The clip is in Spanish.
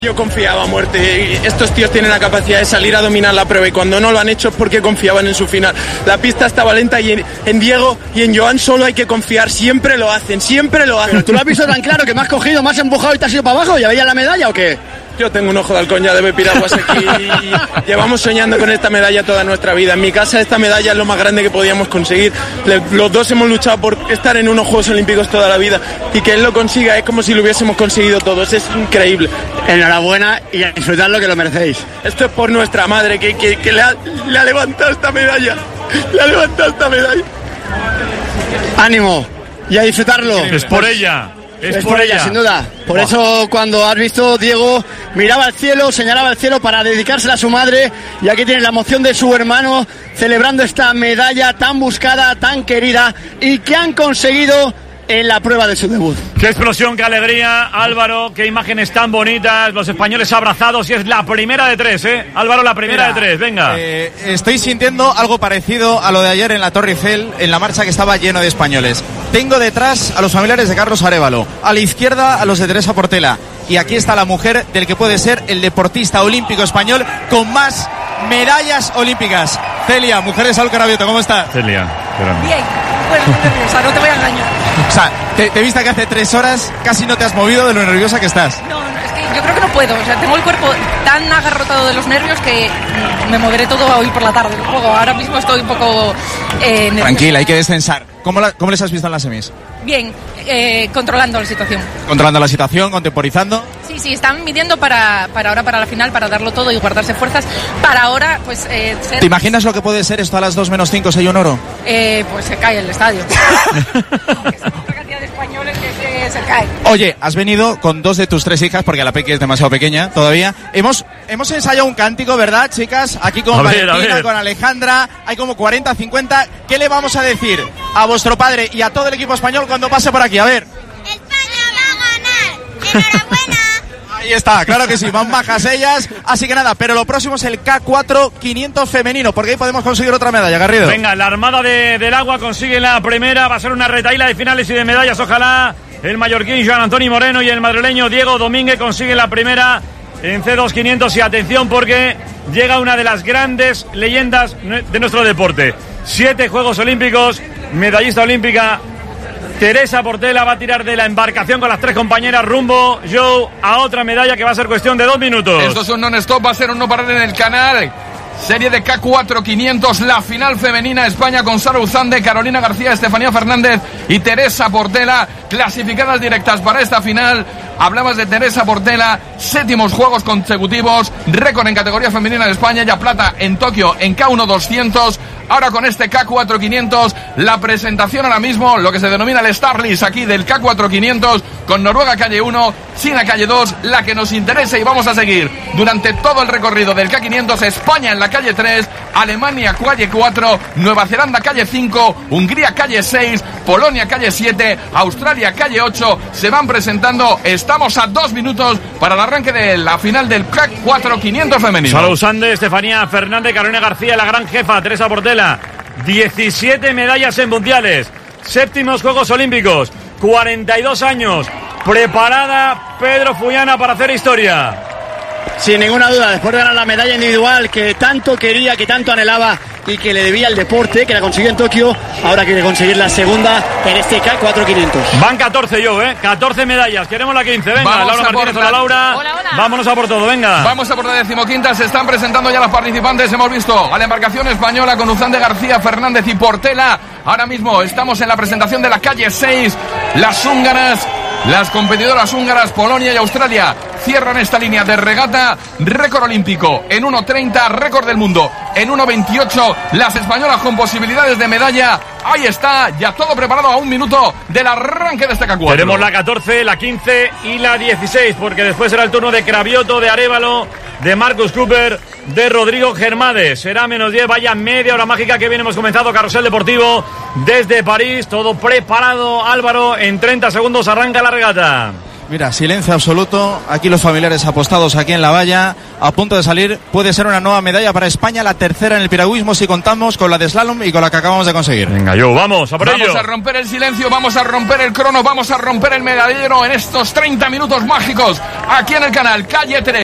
Yo confiaba a muerte. Estos tíos tienen la capacidad de salir a dominar la prueba y cuando no lo han hecho es porque confiaban en su final. La pista estaba lenta y en Diego y en Joan solo hay que confiar. Siempre lo hacen, siempre lo hacen. Pero tú lo has visto tan claro que me has cogido, me has empujado y te has ido para abajo. ¿Ya veías la medalla o qué? Yo tengo un ojo de halcón ya de ver piraguas aquí y llevamos soñando con esta medalla toda nuestra vida. En mi casa esta medalla es lo más grande que podíamos conseguir. Los dos hemos luchado por estar en unos Juegos Olímpicos toda la vida y que él lo consiga es como si lo hubiésemos conseguido todos. Es increíble. Enhorabuena y a disfrutar lo que lo merecéis. Esto es por nuestra madre que le ha levantado esta medalla. Le ha levantado esta medalla. Ánimo y a disfrutarlo. Es por ella. Es por ella, sin duda. Por eso cuando has visto, Diego miraba al cielo, señalaba al cielo para dedicársela a su madre, y aquí tiene la emoción de su hermano celebrando esta medalla tan buscada, tan querida y que han conseguido en la prueba de su debut. Qué explosión, qué alegría, Álvaro, qué imágenes tan bonitas, los españoles abrazados, y es la primera de tres, Álvaro, la primera de tres, venga. Estoy sintiendo algo parecido a lo de ayer en la Torre Eiffel, en la marcha que estaba lleno de españoles. Tengo detrás a los familiares de Carlos Arévalo, a la izquierda a los de Teresa Portela, y aquí está la mujer del que puede ser el deportista olímpico español con más medallas olímpicas. Celia, mujer de Saúl Carabiota, ¿cómo estás? Celia, bien, bueno, muy nerviosa, no te voy a engañar. O sea, te he visto que hace 3 horas casi no te has movido de lo nerviosa que estás. No, es que yo creo que no puedo, o sea, tengo el cuerpo tan agarrotado de los nervios que me moveré todo hoy por la tarde. Ahora mismo estoy un poco nerviosa. Tranquila, hay que descensar. ¿Cómo les has visto en las semis? Bien, controlando la situación. Controlando la situación, contemporizando. Sí, están midiendo para ahora, para la final, para darlo todo y guardarse fuerzas. Para ahora, pues ser... ¿Te imaginas lo que puede ser esto a las 2 menos 5 si hay un oro? Pues se cae el estadio. Otra cantidad de españoles que se cae. Oye, has venido con 2 de tus 3 hijas, porque la Peque es demasiado pequeña todavía. Hemos ensayado un cántico, ¿verdad, chicas? Aquí con Valentina, con Alejandra, hay como 40, 50. ¿Qué le vamos a decir a vuestro padre y a todo el equipo español cuando pase por aquí? A ver. España va a ganar. Enhorabuena. Ahí está, claro que sí, van bajas ellas. Así que nada, pero lo próximo es el K4 500 femenino, porque ahí podemos conseguir otra medalla, Garrido. Venga, la Armada del Agua consigue la primera, va a ser una retahíla de finales y de medallas, ojalá. El mallorquín Joan Antoni Moreno y el madrileño Diego Domínguez consiguen la primera en C2 500, y atención porque llega una de las grandes leyendas de nuestro deporte. 7 Juegos Olímpicos, medallista olímpica. Teresa Portela va a tirar de la embarcación con las 3 compañeras rumbo, Joe, a otra medalla que va a ser cuestión de 2 minutos. Esto es un non-stop, va a ser un no parar en el canal. Serie de K4 500, la final femenina, España con Sara Uzande, Carolina García, Estefanía Fernández y Teresa Portela, clasificadas directas para esta final. Hablabas de Teresa Portela, 7º Juegos consecutivos, récord en categoría femenina de España, ya plata en Tokio en K1 200. Ahora con este K4 500, la presentación ahora mismo, lo que se denomina el Starlist aquí del K4 500, con Noruega calle 1, China calle 2, la que nos interesa, y vamos a seguir durante todo el recorrido del K500, España en la calle 3, Alemania calle 4, Nueva Zelanda calle 5, Hungría calle 6, Polonia calle 7, Australia calle 8, se van presentando. Estamos a 2 minutos para el arranque de la final del K4 500 femenino. Sara Uzande, Estefanía Fernández, Carolina García, la gran jefa, Teresa Portela. 17 medallas en mundiales, 7º Juegos Olímpicos, 42 años, preparada Pedro Fullana para hacer historia. Sin ninguna duda, después de ganar la medalla individual que tanto quería, que tanto anhelaba y que le debía al deporte, que la consiguió en Tokio, ahora quiere conseguir la segunda en este K4 500. Van 14 yo, 14 medallas, queremos la 15, venga, Vamos Laura Martínez, hola Laura. Hola. Vámonos a por todo, venga. Vamos a por la 15ª, se están presentando ya las participantes, hemos visto a la embarcación española con Uzande, García, Fernández y Portela. Ahora mismo estamos en la presentación de la calle 6, las húngaras, las competidoras húngaras, Polonia y Australia, cierran esta línea de regata, récord olímpico en 1.30, récord del mundo en 1.28, las españolas con posibilidades de medalla. Ahí está, ya todo preparado a 1 minuto del arranque de este K4. Tenemos la 14, la 15 y la 16, porque después será el turno de Cravioto, de Arévalo, de Marcus Cooper, de Rodrigo Germades. Será menos 10, vaya media hora mágica que bien hemos comenzado. Carrusel Deportivo desde París, todo preparado, Álvaro, en 30 segundos arranca la regata. Mira, silencio absoluto. Aquí los familiares apostados aquí en la valla, a punto de salir. Puede ser una nueva medalla para España, la tercera en el piragüismo si contamos con la de slalom y con la que acabamos de conseguir. Venga, vamos a por ello. Vamos a romper el silencio, vamos a romper el crono, vamos a romper el medallero en estos 30 minutos mágicos aquí en el canal Calle 3.